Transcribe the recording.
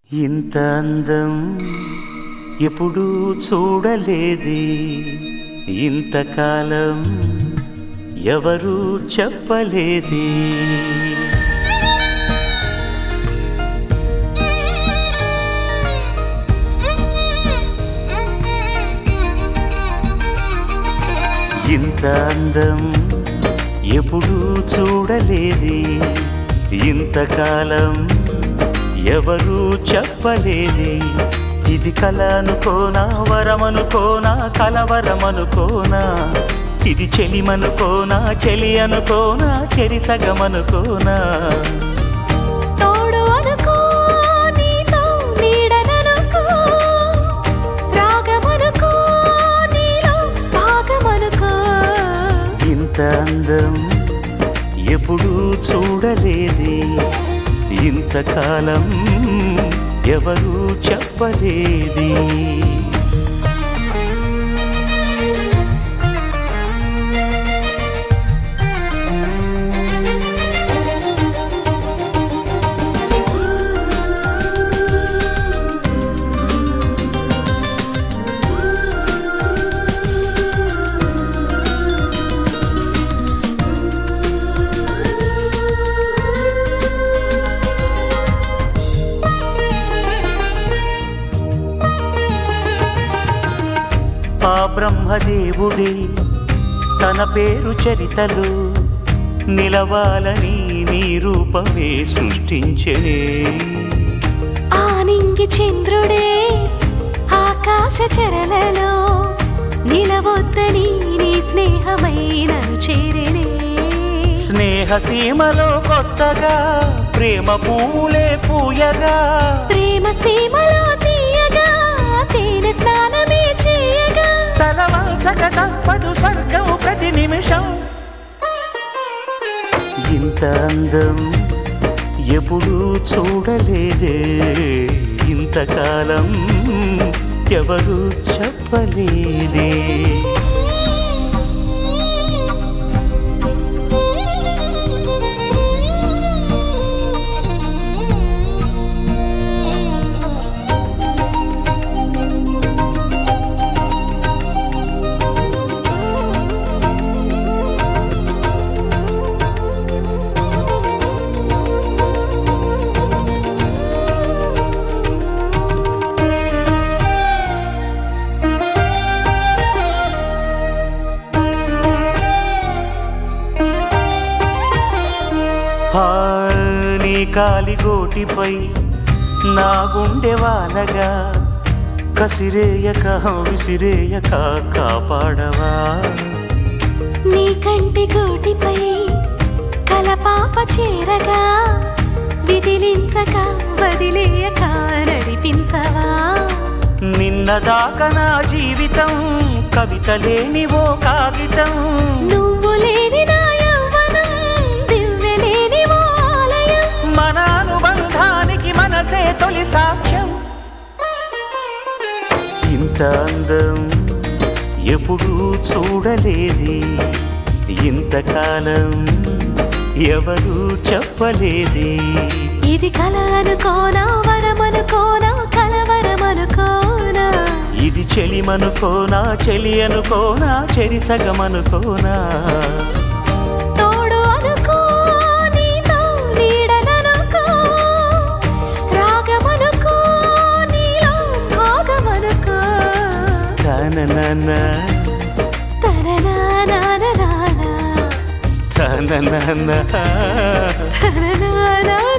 ఇంత అందం ఎప్పుడూ చూడలేదే, ఇంతకాలం ఎవరూ చెప్పలేదే. ఇంత అందం ఎప్పుడూ చూడలేదే, ఇంతకాలం ఎవరూ చెప్పలేదే. ఇది కల అనుకోనా, వరమనుకోనా, కలవరమనుకోనా, ఇది చెలిమనుకోనా, చెలి అనుకోనా, చెరిసగమనుకోనా. ఇంత అందం ఎప్పుడూ చూడలేదే, ఇంతకాలం ఎవరూ చెప్పలేదే. ఆ బ్రహ్మదేవుడే తన పేరు చరితలో నిలవాలని నీ రూపమే సృష్టించెనే. ఆనింగి చంద్రుడే ఆకాశ చరలలో నిలవొద్దని నీ స్నేహమైనను చేరెనే. స్నేహ సీమలో కొత్తగా ప్రేమ పూలే పూయగా, ప్రేమ సీమలో తీయగా తేనె స్నానమే చేయగా, తలవంచక తప్పదు స్వర్గం ప్రతి నిమిషం. ఇంత అందం ఎప్పుడూ చూడలేదే, ఇంతకాలం ఎవరూ చెప్పలేదే. నీ కాలిగోటిపై నా గుండె వానగా కసిరేయక విసిరేయక కాపాడవా. నీ కంటి గోటిపై కలపాప చేరగా విదిలించక వదిలేయక నడిపించవా. నిన్నదాకా నా జీవితం కవిత లేని ఓ కాగితం, నువ్వు లేని నా యవ్వనం దివ్య లేని ఓ ఆలయం. మన అనుబంధానికి మనసే తొలి సాక్ష్యం. ఇంత అందం ఎప్పుడూ చూడలేదే, ఇంతకాలం ఎవరూ చెప్పలేదే. ఇది కల అనుకోనా, వరమనుకోనా, కలవరమనుకోనా, ఇది చెలిమనుకోనా, చెలి అనుకోనా, చెరిసగమనుకోనా. తోడు అనుకో, నీతో నీడననుకో, రాగమనుకో, నీలో భాగమనుకో. తననన తననానానానా, తననన తననానా.